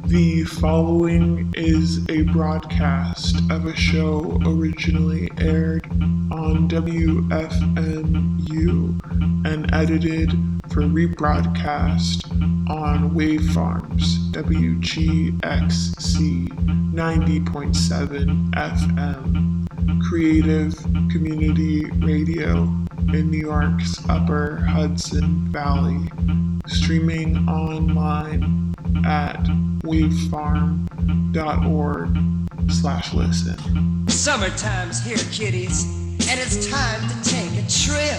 The following is a broadcast of a show originally aired on WFMU and edited for rebroadcast on Wavefarms WGXC 90.7 FM, creative community radio in New York's Upper Hudson Valley, streaming online at wavefarm.org/listen. Summertime's here, kiddies, and it's time to take a trip.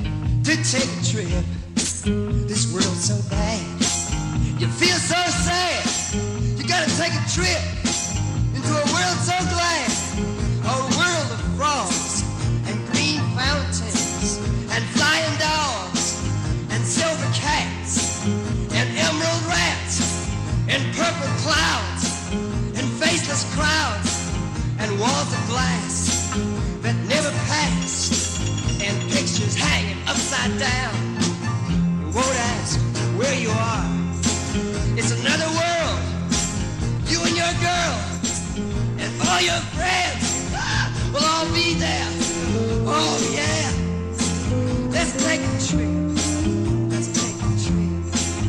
This world's so bad, you feel so sad. You gotta take a trip into a world so glad. A world of frogs and green fountains and flying dogs and silver cats and emerald rats and purple clouds and faceless crowds and walls of glass that never pass and pictures hanging upside down. You won't ask where you are. It's another world. You and your girl and all your friends will all be there. Oh yeah. Let's take a trip. Let's take a trip.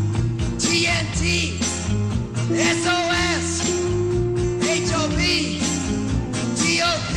TNT, SOS, HOP, TOP.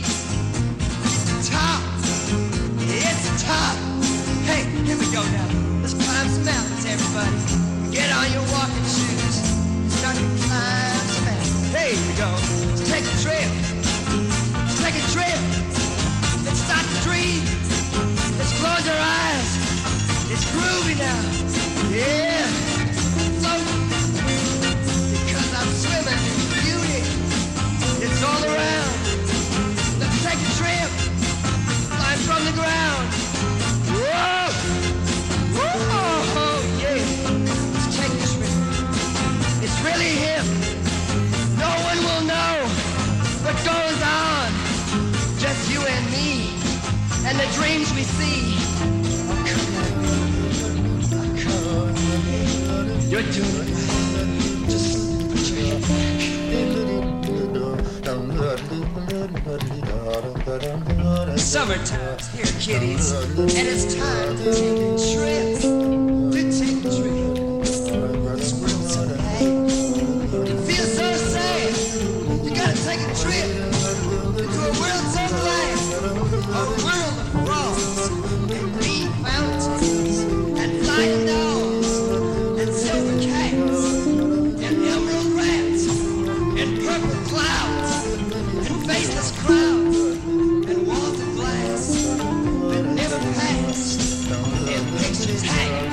Top. It's top. Hey, here we go now. Let's climb some mountains, everybody. Get on your walking shoes. Start to climb some mountains. There we go. Let's take a trip. Let's take a trip. Let's start to dream. Let's close our eyes. It's groovy now. Yeah. Float. Because I'm swimming in beauty. It's all around. Let's take a trip. Fly from the ground. Whoa. Whoa. Yeah. Let's take a trip. It's really hip. No one will know what goes on. Just you and me. And the dreams we see. Oh, come on. Oh, come on. You're doing it. Just put your head back. Summertime's here, kiddies, and it's time to take a trip. To take a trip. This world's so bad. You feel so sad. You gotta take a trip into a world so glad. A world of frogs and green fountains and flying dogs and silver cats and emerald rats and purple clouds and faceless crowds and walls of glass that never pass and pictures hanging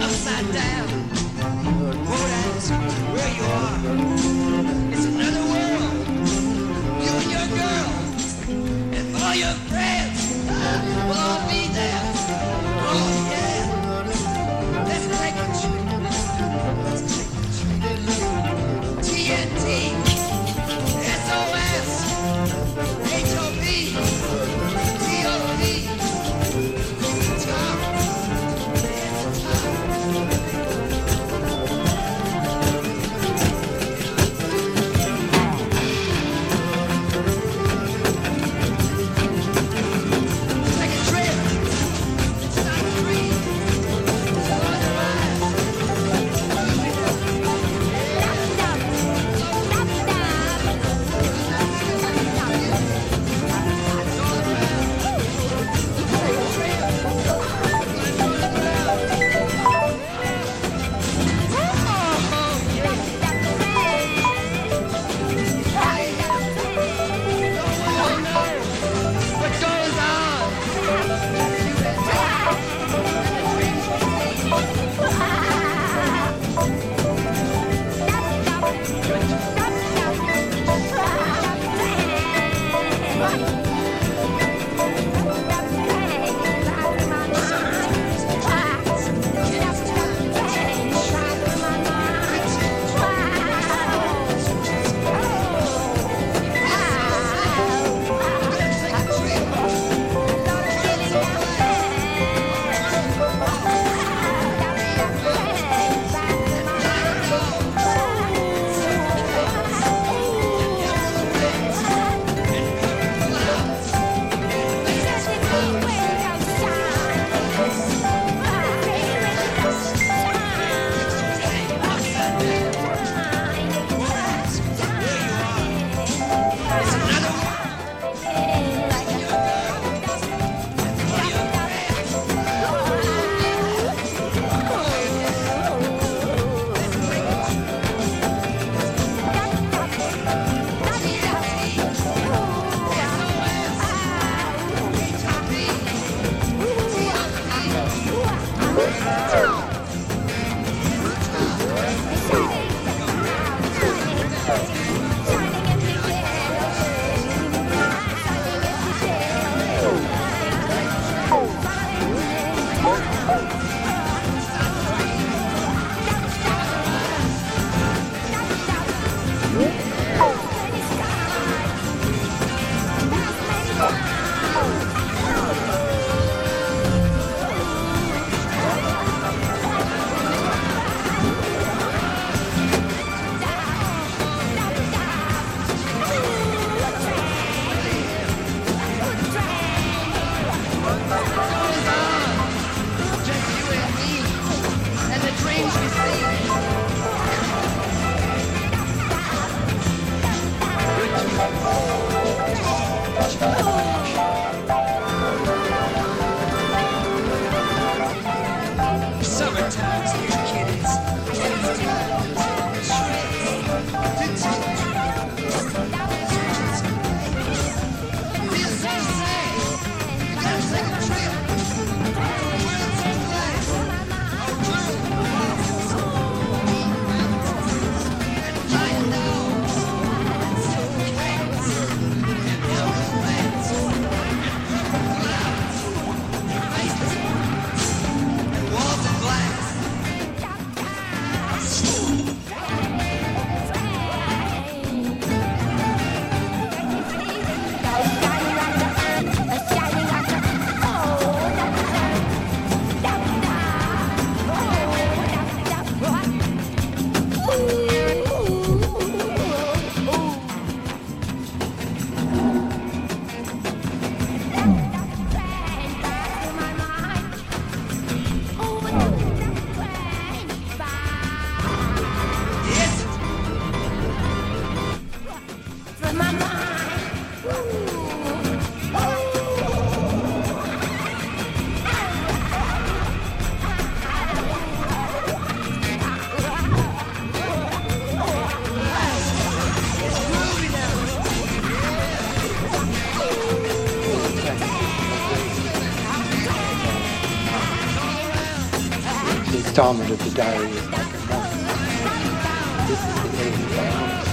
installment of the Diary of Michael Monk. This is the Daily Biography.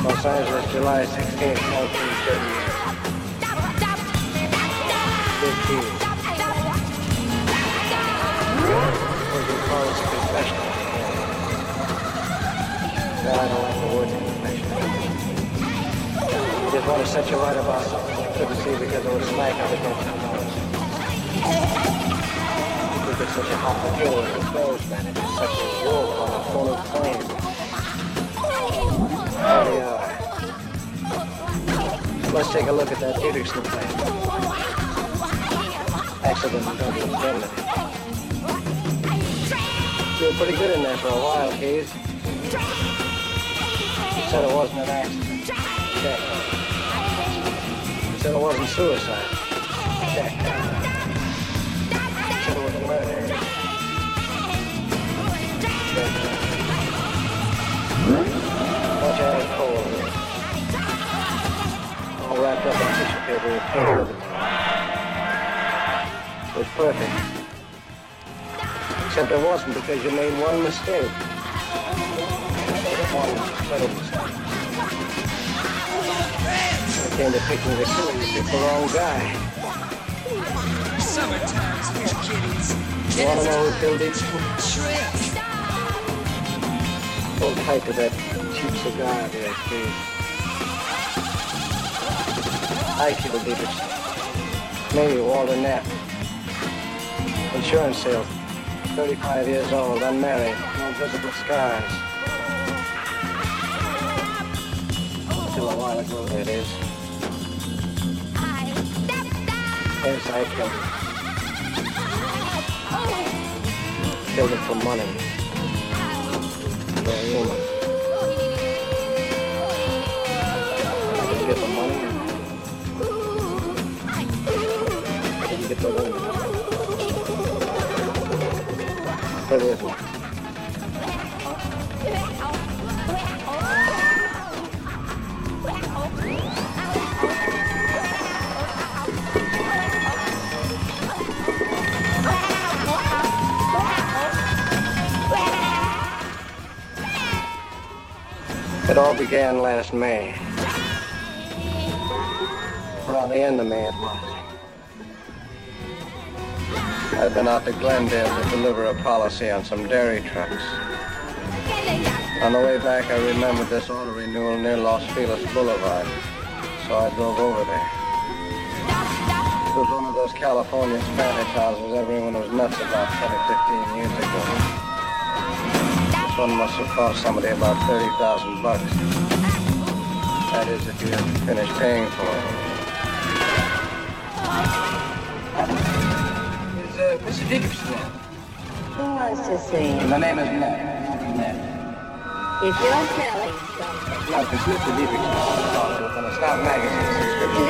Los Angeles, July 16, 1938. 15. Was your close confession? No, I don't like the word confession. I just want to set you right about something I couldn't see because it was smack up against the nose. Because it's such a hot fuel in the clothes, man. It's such a wolf on a full of flame. There they are. Let's take a look at that Dietrichson plant. Accident and deadly. You were pretty good in there for a while, Keys. You said it wasn't an accident. Check. You said it wasn't suicide. Check. You said it was a murder. Check. Watch out, it's cold. All wrapped up in tissue paper with paper. It was perfect. Except it wasn't because you made one mistake. One little mistake. When it came to picking the killer, you picked the wrong guy. Summertime's fish kitties. You want to know who killed Dietrichson? Shrimps. Hold tight to that cheap cigar there, Steve. I killed Dietrichson. Me, Walter Knapp. Insurance sales. 35 years old, unmarried, no visible scars. Until a while ago, that is. Yes, I killed him. Killed him for money. For a woman. I didn't get the money. I didn't get the woman. It is. It all began last May. Around the end of May it was. I'd been out to Glendale to deliver a policy on some dairy trucks. On the way back, I remembered this auto renewal near Los Feliz Boulevard, so I drove over there. It was one of those California Spanish houses everyone was nuts about 10 or 15 years ago. This one must have cost somebody about $30,000. That is, if you hadn't finished paying for it. Mr. Dickerson. Who wants to see him? My name is Ned. Ned. If you're selling something. No, it's Mr. Dickerson. From a Scout magazine subscription.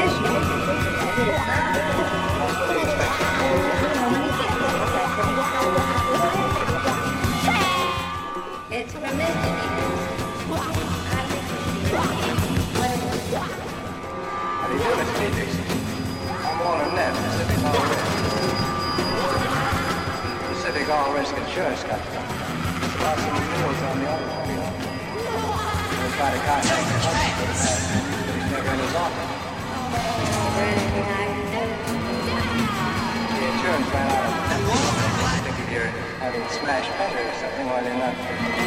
It's from Mr. How do you do, Mr. Dickerson? I'm Walter Nett, Pacific All Risk. Pacific All Risk Insurance Company. About some renewals on the automobile. We'll try to contact your husband, but he's never in his office. The insurance ran out of I think if you're having smashed fender or something while you're not.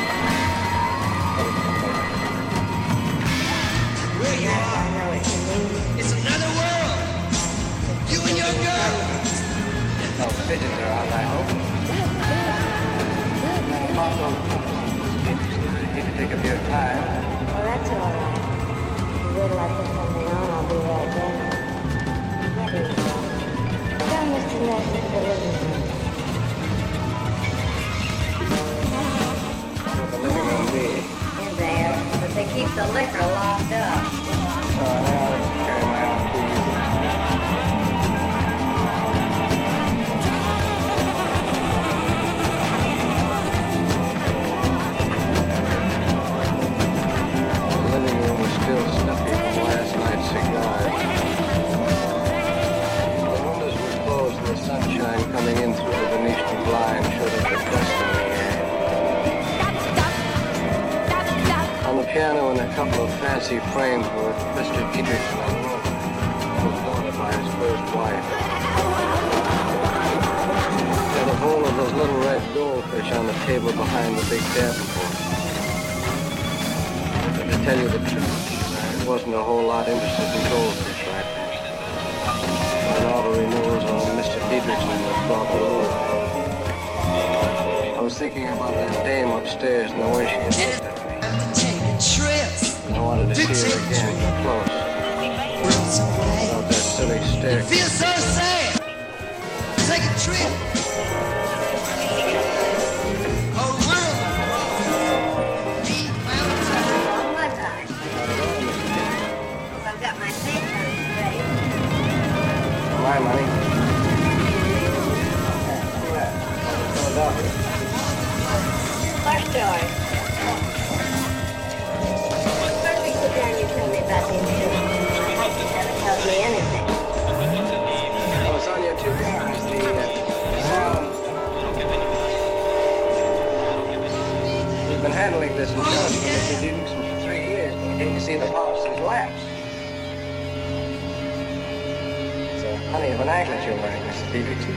Where you are. It's another world. You and your girl. No fidgets are out, I hope. Need to take up your time. Well, that's all right. Wait till I put something on, I'll be right back. There you go. Tell Mr. Ness to deliver me. Where the living room be? In there, but they keep the liquor locked up. Oh, I'll carry my own keys. The living room was still stuffy from last night's cigars. The windows were closed and the sunshine coming in through the Venetian blind showed up the dust in the air. On the piano and a couple of fancy frames were Mr. Diedrichson and Roman, who was daughter by his first wife. Had a bowl of those little red goldfish on the table behind the big davenport. But to tell you the truth, I wasn't a whole lot interested in goldfish right then. When all the renewals on Mr. Diedrichson was brought below. I was thinking about that dame upstairs and the way she had looked at me. Taking trips. I wanted to see her again, close. Without that silly stare. Feel so sad. Take a trip. Whole world. Deep mountains. Long was I? I've got my paychecks ready. My money. Philadelphia. First story. First week sit down, you tell me about the insurance. My husband never tells me anything. Oh, it's on your two cars. We've been handling this insurance for Mr. Diedrichson for 3 years. We hate to see the policies lapse. It's a honey of an anklet you're wearing, Mr. Diedrichson.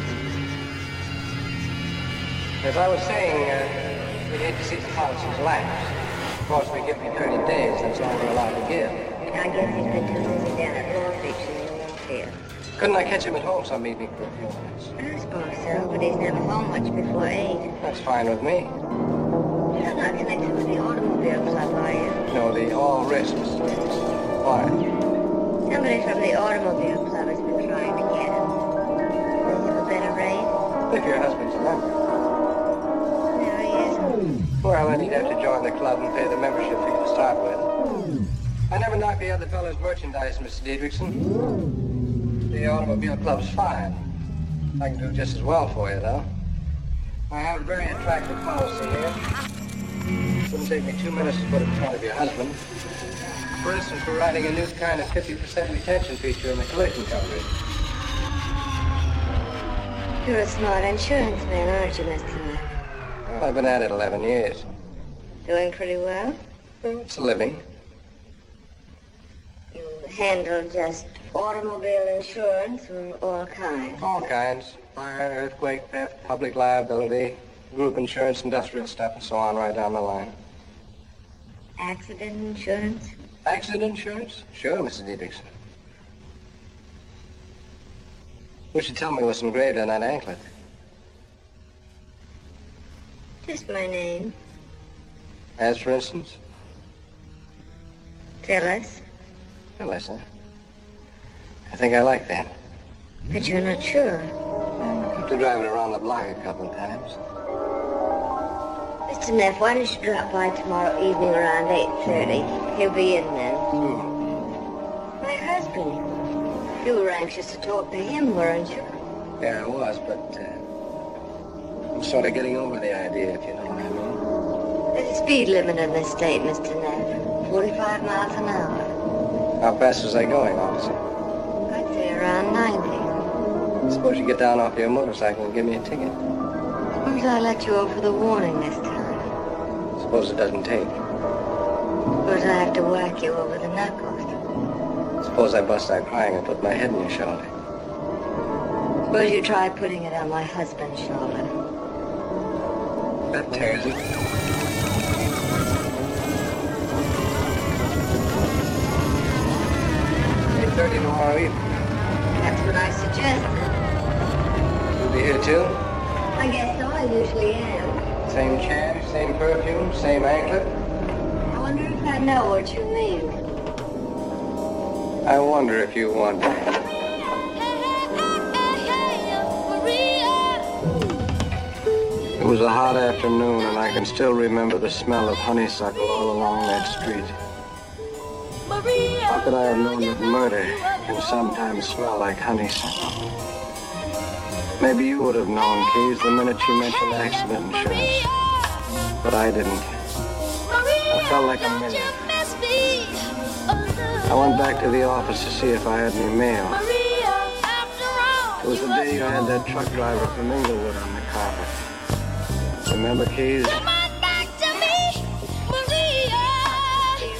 As I was saying, we hate to see the policies lapse. Of course, we give you 30 days. That's all we're allowed to give. I guess he's been too busy down at Long Beach in the Winfield. Couldn't I catch him at home some evening for a few minutes? I suppose so, but he's never home much before 8. That's fine with me. You're not connected with the automobile club, are you? No, the all risk, Mr. Diedrichson. Why? Somebody from the automobile club has been trying to get him. Does he have a better rate? If your husband's a member. There he is. Well, then he'd have to join the club and pay the membership fee to start with. I never knocked the other fellow's merchandise, Mr. Diedrichson. The automobile club's fine. I can do just as well for you, though. I have a very attractive policy here. Wouldn't take me 2 minutes to put it in front of your husband. For instance, we're writing a new kind of 50% retention feature in the collision coverage. You're a smart insurance man, aren't you, Mr. Knight? Well, I've been at it 11 years. Doing pretty well? Well, it's a living. You handle just automobile insurance or all kinds? All kinds. Fire, earthquake, theft, public liability, group insurance, industrial stuff, and so on right down the line. Accident insurance? Accident insurance? Sure, Mr. Diedrichson. What you tell me was engraved on that anklet? Just my name. As for instance? Phyllis. Phyllis, huh? I think I like that. But you're not sure. After driving around the block a couple of times. Mr. Neff, why don't you drop by tomorrow evening around 8:30? He'll be in then. Who? My husband. You were anxious to talk to him, weren't you? Yeah, I was, but I'm sort of getting over the idea, if you know what I mean. There's a speed limit in this state, Mr. Neff. 45 miles an hour. How fast was I going, officer? I'd say around 90. Suppose you get down off your motorcycle and give me a ticket. Suppose I let you over the warning this time. Suppose it doesn't take. Suppose I have to whack you over the knuckles. Suppose I bust out crying and put my head in your shoulder. Suppose you try putting it on my husband's shoulder. That tears it. $8:30 tomorrow evening. That's what I suggested. You'll be here too? I guess so. I usually am. Same chair, same perfume, same anklet? I wonder if I know what you mean. I wonder if you wonder. It was a hot afternoon, and I can still remember the smell of honeysuckle all along that street. How could I have known that murder can sometimes smell like honeysuckle? Maybe you would have known, Keys, the minute you mentioned accident insurance. But I didn't. I felt like a millionaire. I went back to the office to see if I had any mail. It was the day you had that truck driver from Inglewood on the carpet. Remember, Keys? Do you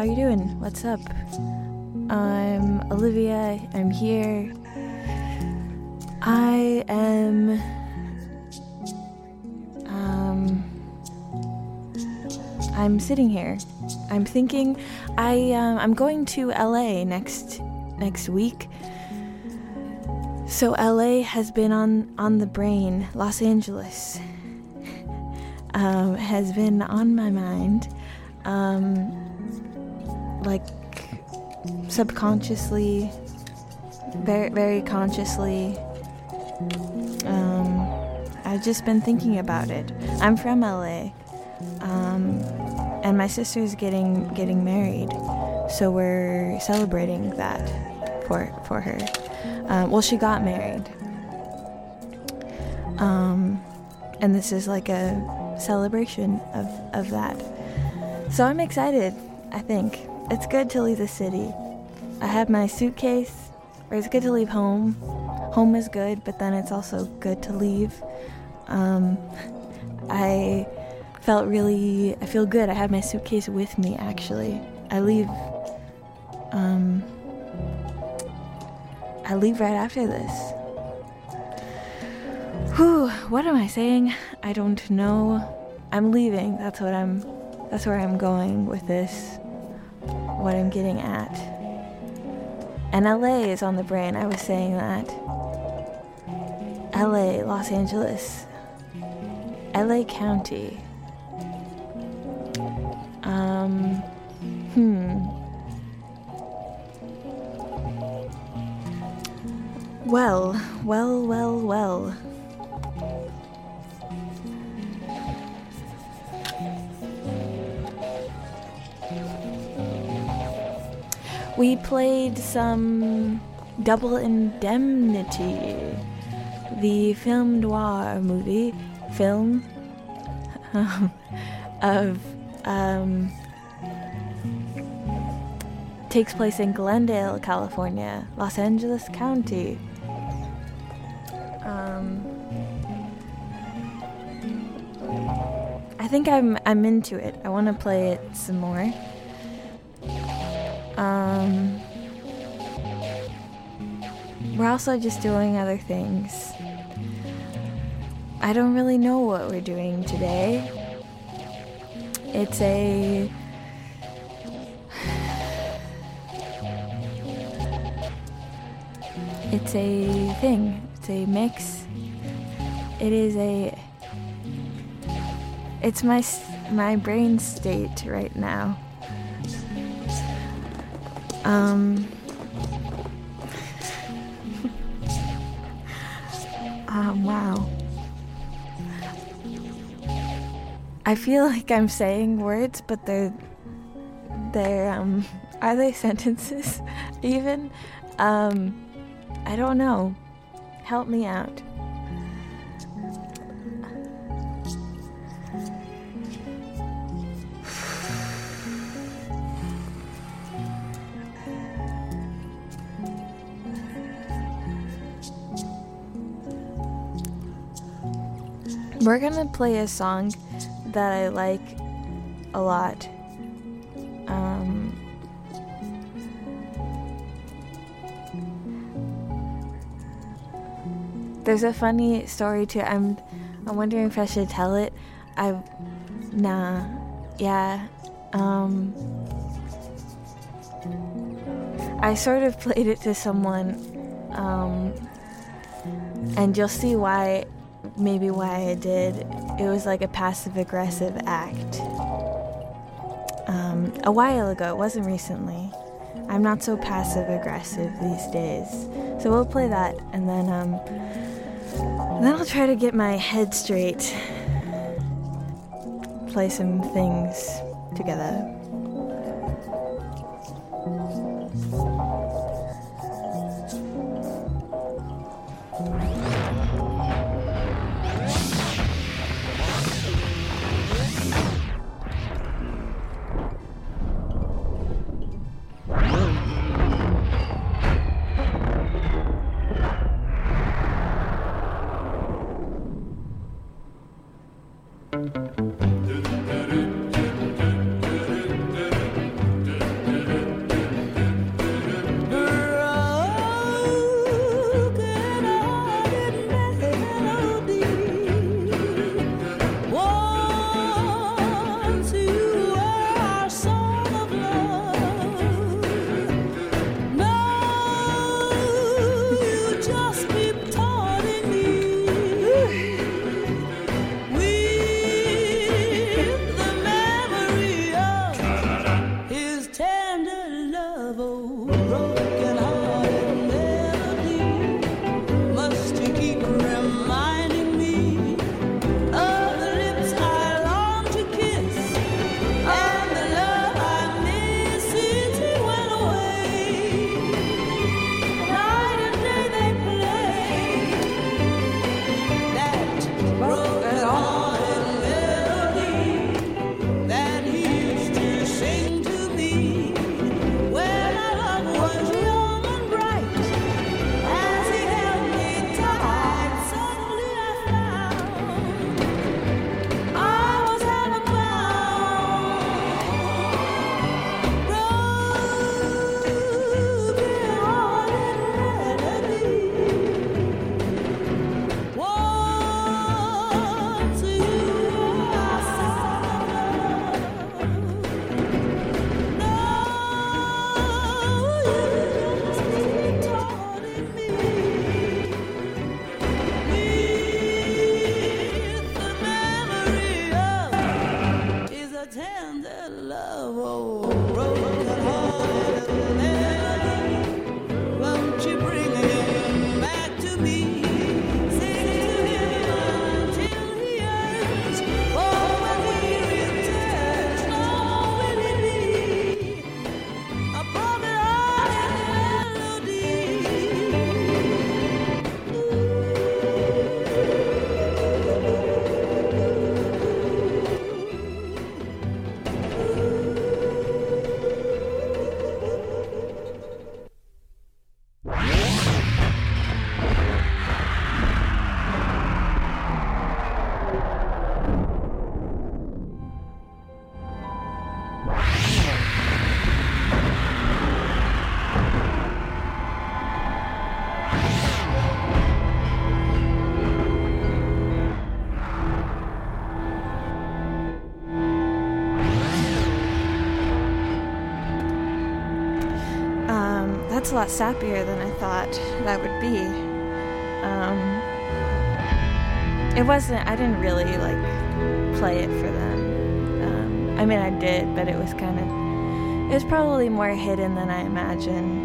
how you doing? What's up? I'm Olivia. I'm here. I'm sitting here. I'm thinking I'm going to LA next week. So LA has been on the brain. Los Angeles has been on my mind, like subconsciously, very, very consciously. I've just been thinking about it. I'm from LA, and my sister's getting married, so we're celebrating that for her. Well, she got married, and this is like a celebration of that. So I'm excited. I think it's good to leave the city. I have my suitcase, or it's good to leave home. Home is good, but then it's also good to leave. I feel good. I have my suitcase with me, actually. I leave right after this. Whew, what am I saying? I don't know. I'm leaving. That's where I'm going with this. What I'm getting at. And LA is on the brain. I was saying that. LA, Los Angeles. LA County. Well. We played some Double Indemnity, the film noir film of takes place in Glendale, California, Los Angeles County. I think I'm into it. I want to play it some more. We're also just doing other things. I don't really know what we're doing today. It's a thing. It's a mix. It's my brain state right now. Wow. I feel like I'm saying words, but they're are they sentences even? I don't know. Help me out. We're gonna play a song that I like a lot. There's a funny story to it. I'm wondering if I should tell it. I sort of played it to someone, and you'll see why I did. It was like a passive-aggressive act. A while ago, it wasn't recently. I'm not so passive-aggressive these days. So we'll play that, and then I'll try to get my head straight. Play some things together. a lot sappier than I thought that would be. It wasn't, I didn't really, like, play it for them. I mean, I did, but it was probably more hidden than I imagined.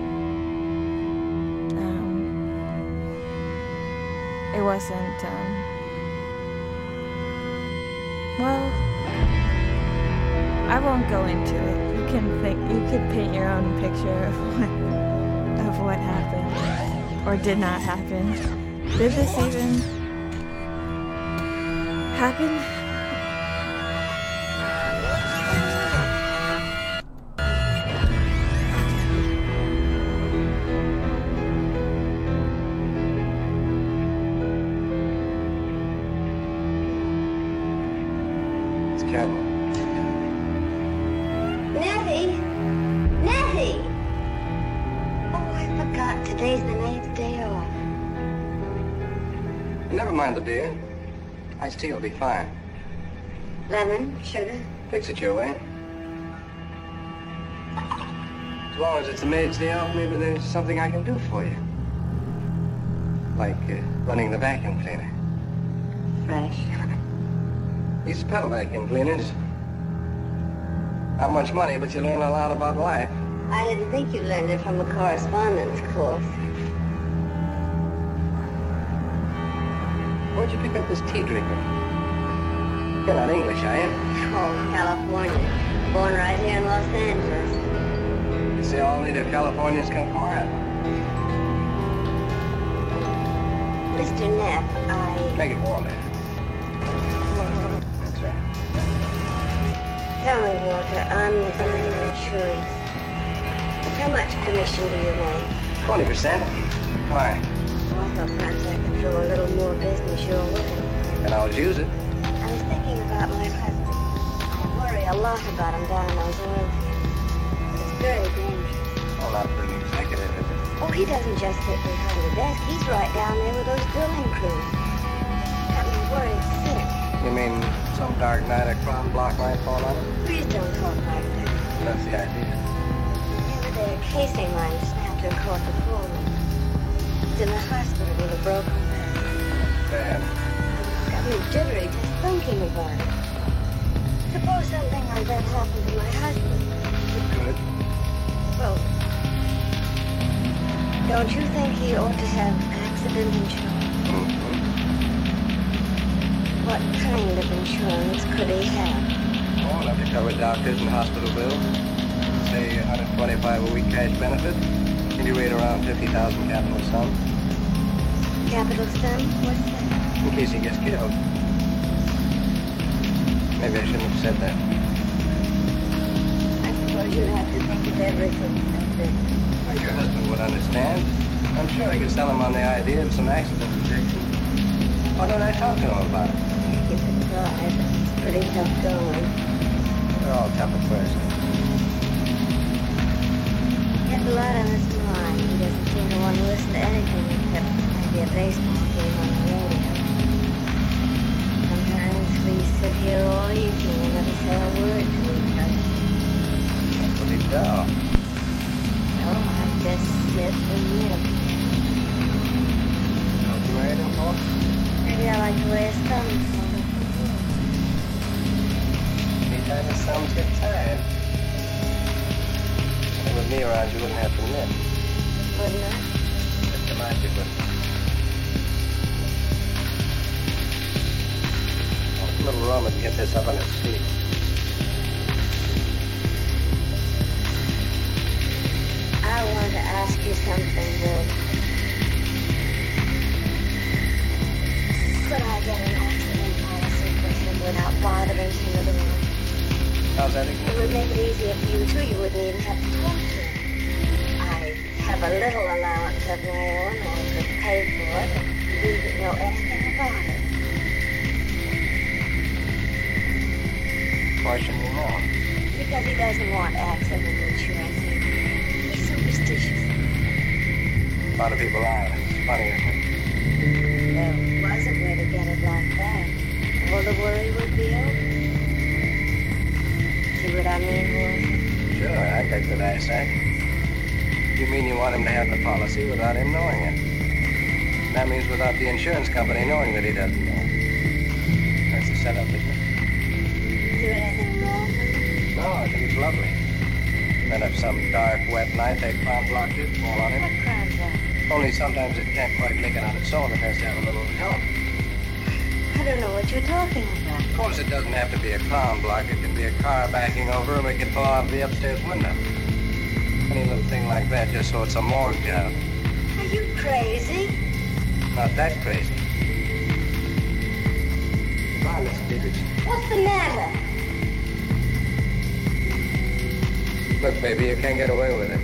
It wasn't, well, I won't go into it. You can paint your own picture of what happened or did not happen. Did this even happen? It's Carol. Nettie! Oh, I forgot. Today's the 9th day off. Never mind the beer. Iced tea will be fine. Lemon, sugar. Fix it your way. As long as it's a maid's day off, maybe there's something I can do for you. Like running the vacuum cleaner. Fresh. These pedal vacuum cleaners. Not much money, but you learn a lot about life. I didn't think you learned it from a correspondence course. Where'd you pick up this tea drinker? You're not English, are you? Oh, California. Born right here in Los Angeles. You say all native Californians come from where? Mr. Neff, Make it warm there. That's right. Tell me, Walter, I'm the Dealer Insurance. How much commission do you make? 20%? Why? Oh, I thought perhaps I could throw a little more business your way. And I'll use it. I was thinking about my husband. I worry a lot about him down in those oil fields. It's very dangerous. Well, not for an executive, is it? Oh, he doesn't just sit behind the desk. He's right down there with those drilling crews. Got me worried sick. You mean some dark night a crime block might fall on him? Please don't talk like that. That's the idea. The other day, a casing line snapped her caught the phone. He's in the hospital with a broken leg. Bad. Got me jittery just thinking about it. Suppose something like that happened to my husband. It could. Well, don't you think he ought to have accident insurance? Mm-hmm. What kind of insurance could he have? Oh, enough to cover doctors and hospital bills. Say $125 a week cash benefit. Maybe rate around 50,000 capital sum. Capital sum? What's that? In case he gets killed. Maybe I shouldn't have said that. I suppose you'd have to think of everything like this. Well, your husband would understand. I'm sure I could sell him on the idea of some accident protection. Why don't I talk to him about it? You could try, but it's pretty tough going. They're all tough at first. He has a lot on his mind. He doesn't seem to want to listen to anything except maybe a baseball game on the radio. Sometimes we sit here all evening and never say a word to each other. That's what he does. No, I just sit and nip. Don't you marry him, Paul? Maybe I like the way his thumbs hold. Anytime his thumbs get tired. And with me around, you wouldn't have to knit. Wouldn't I? Just the mind you wouldn't. A little rum and get this up on its feet. I want to ask you something, Will. Could I get an accident policy for him without bothering him with the world? How's that It again? would make it easier for you, too. You wouldn't even have to talk to him. I have a little allowance of my own. I could pay for it and you would know anything about it. Why shouldn't you know? Because he doesn't want accident insurance. He's superstitious. A lot of people are. It's funny, isn't it? There was a way to get it like that. All the worry would be over. See what I mean, Will? Sure, I got good eyesight. You mean you want him to have the policy without him knowing it? That means without the insurance company knowing that he doesn't know. That's the setup, isn't it? Is there anything wrong with it? No, I think it's lovely. Then if some dark, wet night they crown blocked it, fall on him. What crime that? Only sometimes it can't quite make it on its own. It has to have a little help. I don't know what you're talking about. Of course, it doesn't have to be a crown block. It can be a car backing over and make it fall out of the upstairs window. Any little thing like that, just so it's a morgue job. Are you crazy? Not that crazy. Goodbye, Miss Peters. What's the matter? Look, baby, you can't get away with it.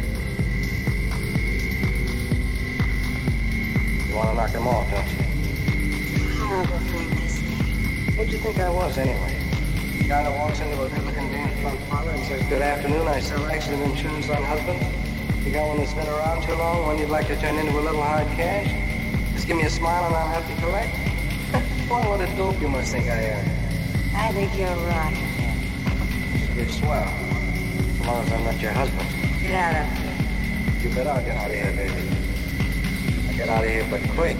You want to knock him off, don't you? Horrible thing to say. What'd you think I was, anyway? The guy that walks into a good-looking dance front parlor and says, "Good afternoon, I sell accident insurance on husbands." You got one that's been around too long, one you'd like to turn into a little hard cash? Just give me a smile and I'll help you collect? Boy, what a dope you must think I am. I think you're right. You're swell. As long as I'm not your husband. Get out of here. You bet I'll get out of here, baby. I'll get out of here, but quick.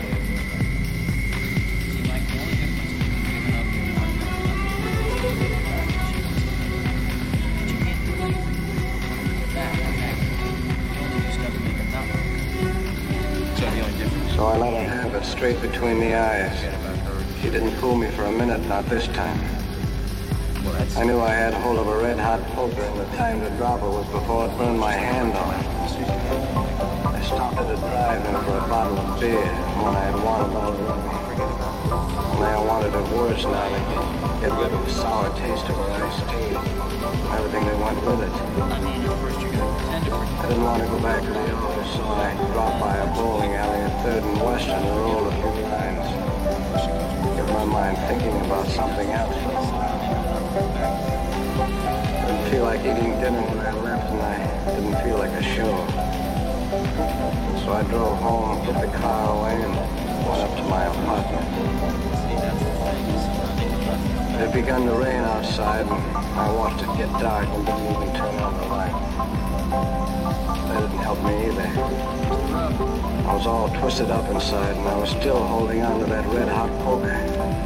So I let her have it straight between the eyes. She didn't fool me for a minute, not this time. I knew I had hold of a red-hot poker, and the time to drop her was before it burned my hand on it. I stopped at a drive-in for a bottle of beer, one I had wanted all along. Only I wanted it worse now to get rid of the sour taste of her iced tea, everything that went with it. I didn't want to go back to the office, so I dropped by a bowling alley at 3rd and Western and rolled a few lines. Get my mind thinking about something else for a while. I didn't feel like eating dinner when I left, and I didn't feel like a show. So I drove home, put the car away, and went up to my apartment. It had begun to rain outside, and I watched it get dark and didn't even turn on the light. That didn't help me either. I was all twisted up inside, and I was still holding on to that red-hot poker.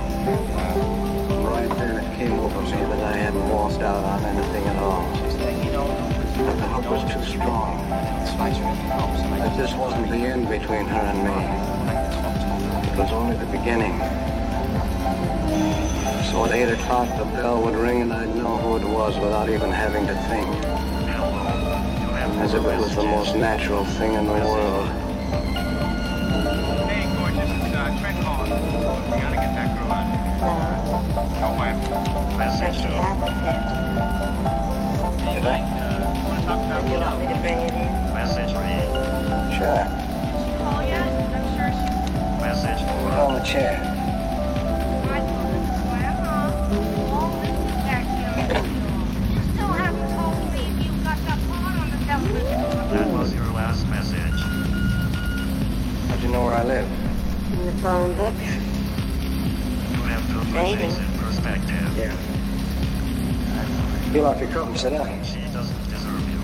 Right then it came over me that I hadn't walked out on anything at all. That the hook was too strong. That this wasn't the end between her and me. It was only the beginning. So at 8 o'clock the bell would ring and I'd know who it was without even having to think. As if it was the most natural thing in the world. Hey, gorgeous, it's Trent calling. We gotta get that girl out. Oh, my message. Did I? Want to talk about You want me to bring it in? message for you? Sure. Oh, yes, I'm sure she Message Put for on the chair. I told her to wear all this is back here. You still haven't told me if you got that part on the television. that was your last message. How'd you know where I live? In the phone book? You have to put Dating. things in perspective. Yeah. Peel off your coat and sit down. She doesn't deserve you.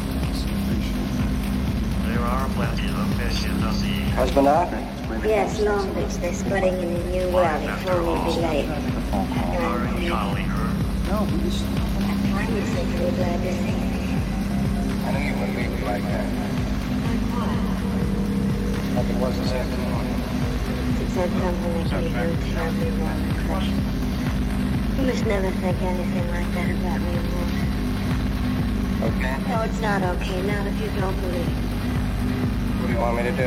There are plenty of fish in the sea. Husband out? Yes, Long Beach. They're spreading in a new well. They told me to be late. Are you calling her? I finally said you were glad to see me. I knew you wouldn't leave me like that. Like it was this afternoon. She said something that gave you a terribly wrong impression. You must never think anything like that about me, Walter. Okay. No, it's not okay. Not if you don't believe me. What do you want me to do?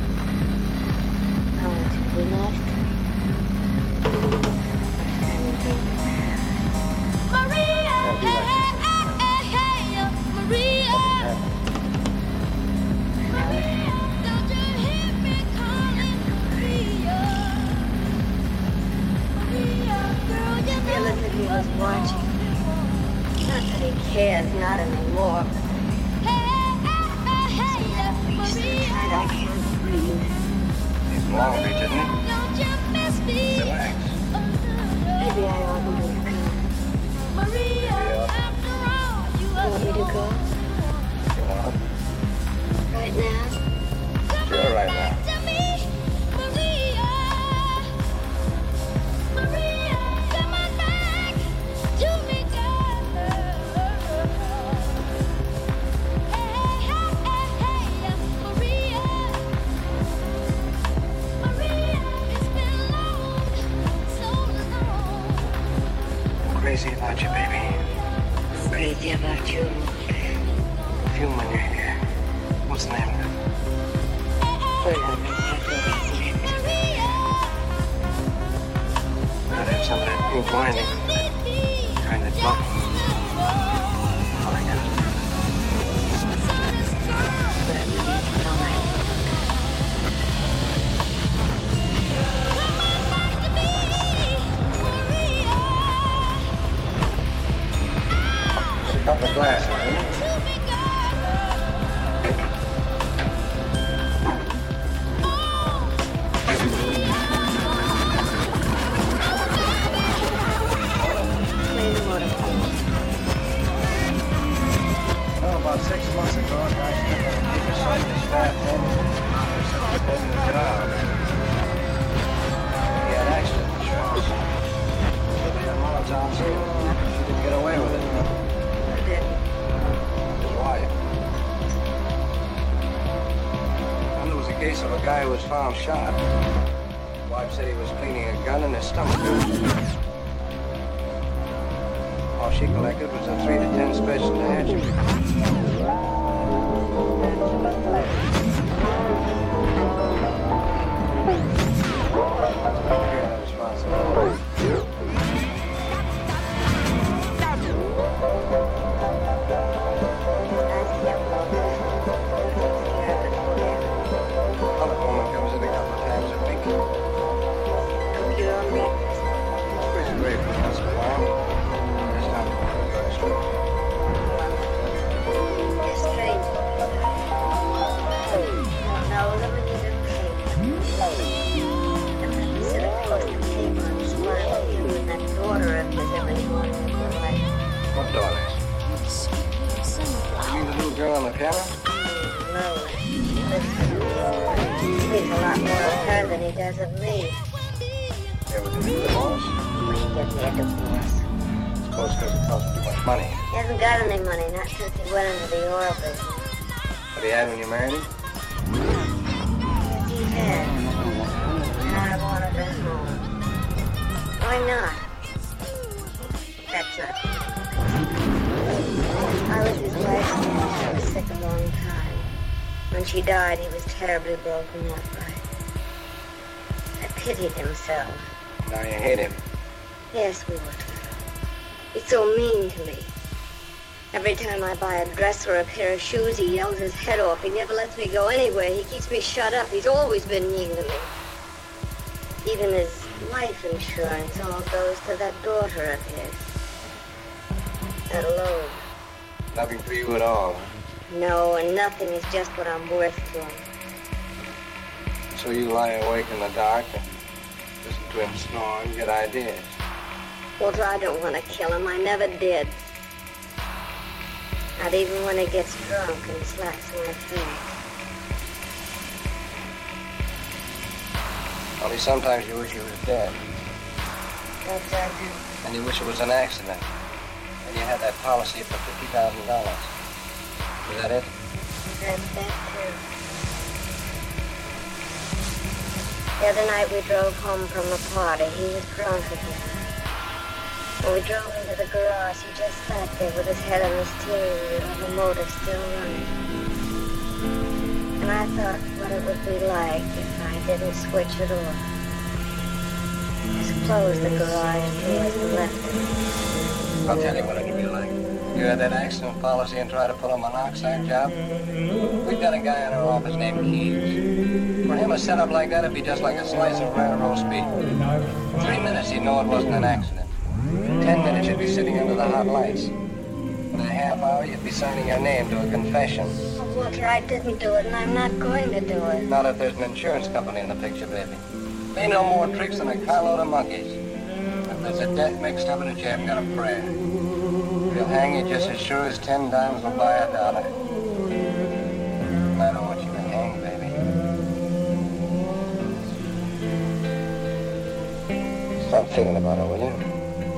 I want you to be nice to me. Maria, Don't do that. Maria, Maria, don't you hear me calling? Maria, Maria, girl, you Feel as if he was watching. Not that he cares, not anymore. Tonight I can't breathe. He's in Long Beach, isn't he? Relax. Maybe I ought to leave now. You want me to go? You want? Right now? crazy about you, baby. Crazy about you. Fume when you're here. What's the name of it? Gotta have some of that pink lining. Kind of bubble. Oh, I got it. Just a couple of glasses, huh? About 6 months ago, a guy stepped on a deep beside his fat head and dead in the job. He had accident insurance. Somebody on Molotov too. She didn't get away with it. I didn't. His wife. And there was a case of a guy who was found shot. His wife said he was cleaning a gun in his stomach. All she collected was a 3 to 10 special to hatchet. What daughters? You mean the little girl on the piano? No. He thinks a lot more of her than he does of me. Yeah, was it divorce? He didn't get a divorce. Suppose because it cost too much money. He hasn't got any money, not since he went into the oil business. But he had when you married him? Yes, he had. And I wanted her home. Why not? That's not. I was his wife and he was sick a long time. When she died, he was terribly broken up. I pitied him so. Now you hate him. Yes, Walter. He's so mean to me. Every time I buy a dress or a pair of shoes, he yells his head off. He never lets me go anywhere. He keeps me shut up. He's always been mean to me. Even his life insurance all goes to that daughter of his. That loan. Nothing for you at all. No, and nothing is just what I'm worth to him. So you lie awake in the dark and listen to him snore and get ideas. Walter, I don't want to kill him. I never did. Not even when he gets drunk and slaps my face. Only sometimes you wish he was dead. That's I do. And you wish it was an accident. And you had that policy for $50,000. Is that it? That's that too. The other night we drove home from a party. He was drunk again. When we drove into the garage, he just sat there with his head on the steering wheel and the motor still running. And I thought what it would be like if I didn't switch it off. Just closed the garage doors and left it. I'll tell you what it'd be like. You had that accident policy and try to pull a monoxide job? We've got a guy in our office named Keys. For him, a setup like that would be just like a slice of rare roast beef. 3 minutes, he'd know it wasn't an accident. 10 minutes, you'd be sitting under the hot lights. In a half hour, you'd be signing your name to a confession. Oh, Walter, I didn't do it, and I'm not going to do it. Not if there's an insurance company in the picture, baby. There ain't no more tricks than a carload of monkeys. If there's a death mixed up in it, you haven't got a prayer. They'll hang you just as sure as 10 dimes will buy $1. I don't want you to hang, baby. Stop thinking about it, will you?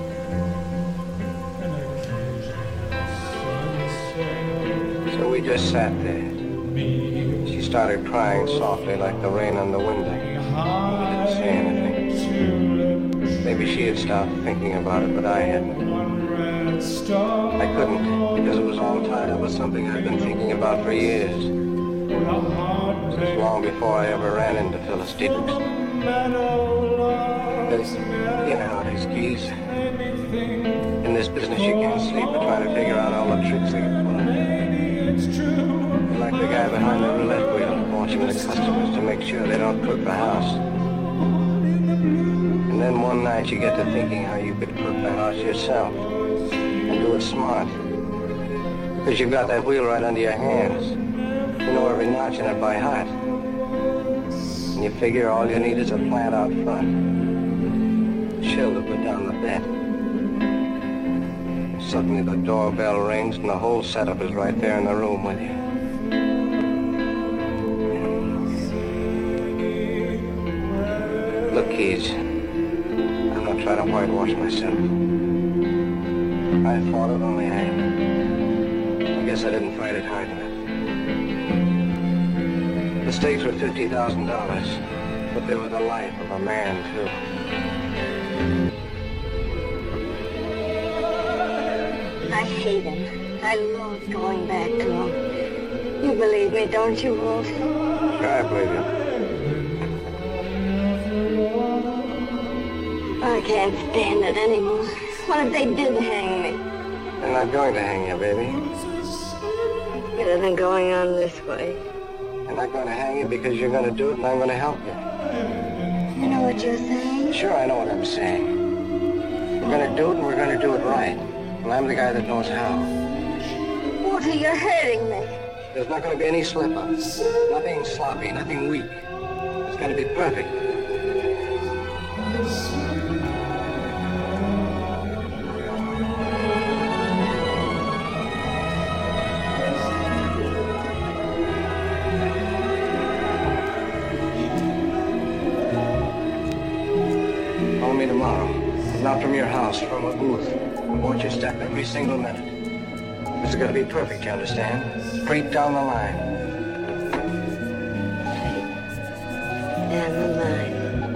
So we just sat there. She started crying softly like the rain on the window. We didn't say anything. Maybe she had stopped thinking about it, but I hadn't. I couldn't, because it was all tied up with something I'd been thinking about for years. It was long before I ever ran into Phyllis Dietrichson. You know how these keys. In this business, you can't sleep but trying to figure out all the tricks they can pull. You're like the guy behind the roulette wheel, watching the customers to make sure they don't cook the house. And then one night you get to thinking how you could cook the house yourself. And do it smart. Because you've got that wheel right under your hands. You know every notch in it by heart. And you figure all you need is a plant out front. Chill to put down the bet. Suddenly the doorbell rings and the whole setup is right there in the room with you. Look, Keys, I'm not trying to whitewash myself. I fought it, only I guess I didn't fight it hard enough. The stakes were $50,000, but they were the life of a man, too. I hate him. I loathe going back to him. You believe me, don't you, Walt? Sure, I believe you. I can't stand it anymore. What if they did hang me? They're not going to hang you, baby. Better than going on this way. They're not going to hang you because you're going to do it and I'm going to help you. You know what you're saying? Sure, I know what I'm saying. We're going to do it and we're going to do it right. And I'm the guy that knows how. Walter, you're hurting me. There's not going to be any slip-ups. Nothing sloppy, nothing weak. It's going to be perfect. Call me tomorrow. Not from your house, from a booth. Watch your step every single minute. This is going to be perfect, you understand? Straight down the line. Down the line.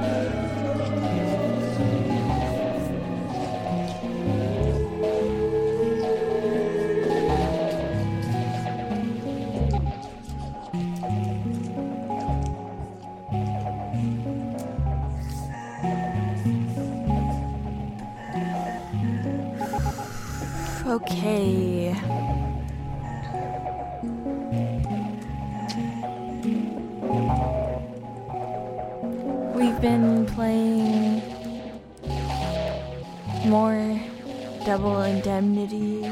Okay. We've been playing more Double Indemnity,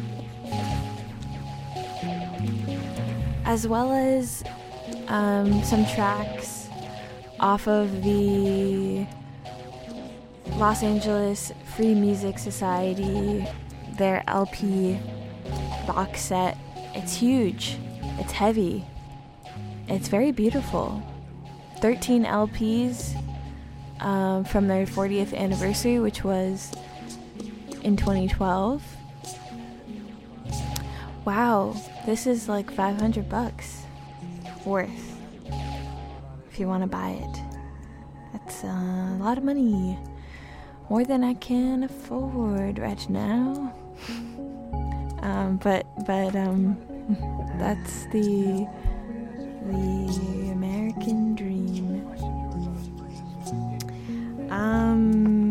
as well as some tracks off of the Los Angeles Free Music Society, their LP box set. It's huge, it's heavy, it's very beautiful. 13 LPs from their 40th anniversary, which was in 2012. Wow, this is like $500 worth if you want to buy it. That's a lot of money, more than I can afford right now. But that's the American dream.